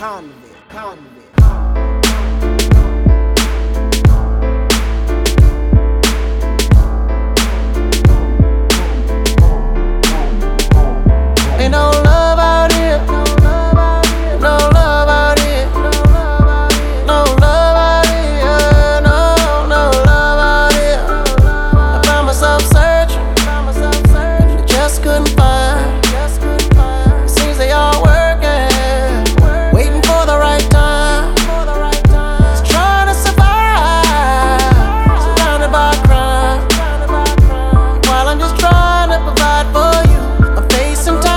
Ain't no love out here, no love out here, no love out here, no love out here. I found myself searching, just couldn't find. It seems they all working, waiting for the right time. Just trying to survive, surrounded by crime, while I'm just trying to provide for you. I'm facing time.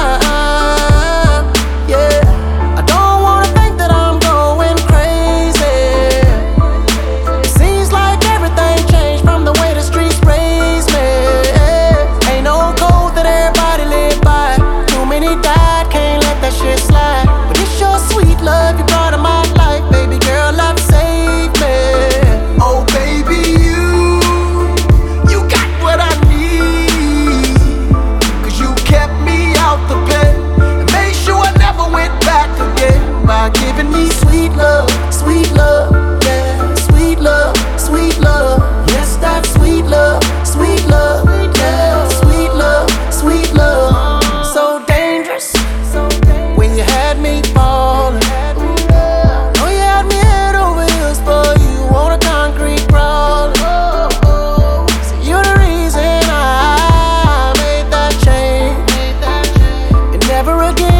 Giving me sweet love, yeah, sweet love, yes, that's sweet love, yeah, sweet love, so dangerous, when you had me falling, know you had me head over heels for you on a concrete crawler, so you're the reason I made that change, and never again